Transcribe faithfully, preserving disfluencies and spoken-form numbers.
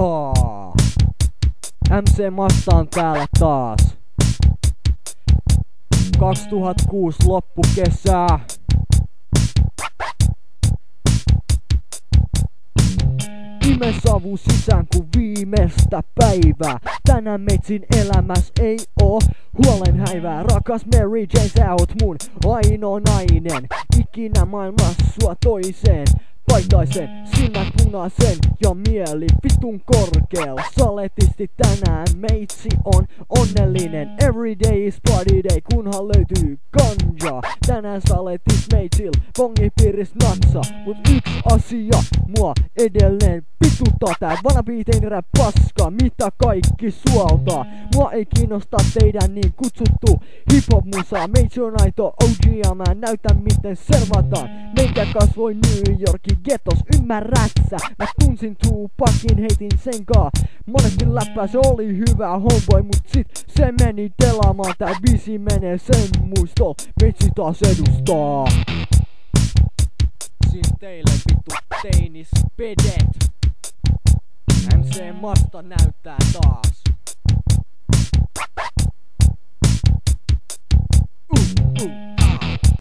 Oh. M C Masta on täällä taas. kaksituhattakuusi loppukesää. Ime savu sisään kuin viimeistä päivää. Tänään meitsin elämäs ei oo huolenhäivää. Rakas Mary Jane, sä oot mun ainoa nainen. Ikinä maailmassa sua toiseen paitaisen, silmät punaisen ja mieli vitun korkeel. Saletisti tänään meitsi on onnellinen. Every day is party day, kunhan löytyy ganja. Tänään saletis meitsil pongipiiris natsa. Mut yks asia mua edelleen pituttaa. Tää vanabiitein rap paska, mitä kaikki suoltaa. Mua ei kiinnosta teidän niin kutsuttu hip-hop musaa. Meitsi on aito O G ja mä näytän miten servataan. Meikä kasvoi New Yorkin ghettos, ymmärrät sä? Mä tunsin Tupacin, heitin sen kaa. Monesti läppää, se oli hyvä homeboy, mut sit se meni delaamaan. Tää biisi menee sen muistoon, meitsi taas edustaa. Siis teille vittu teinis pedet. M C Masta näyttää taas.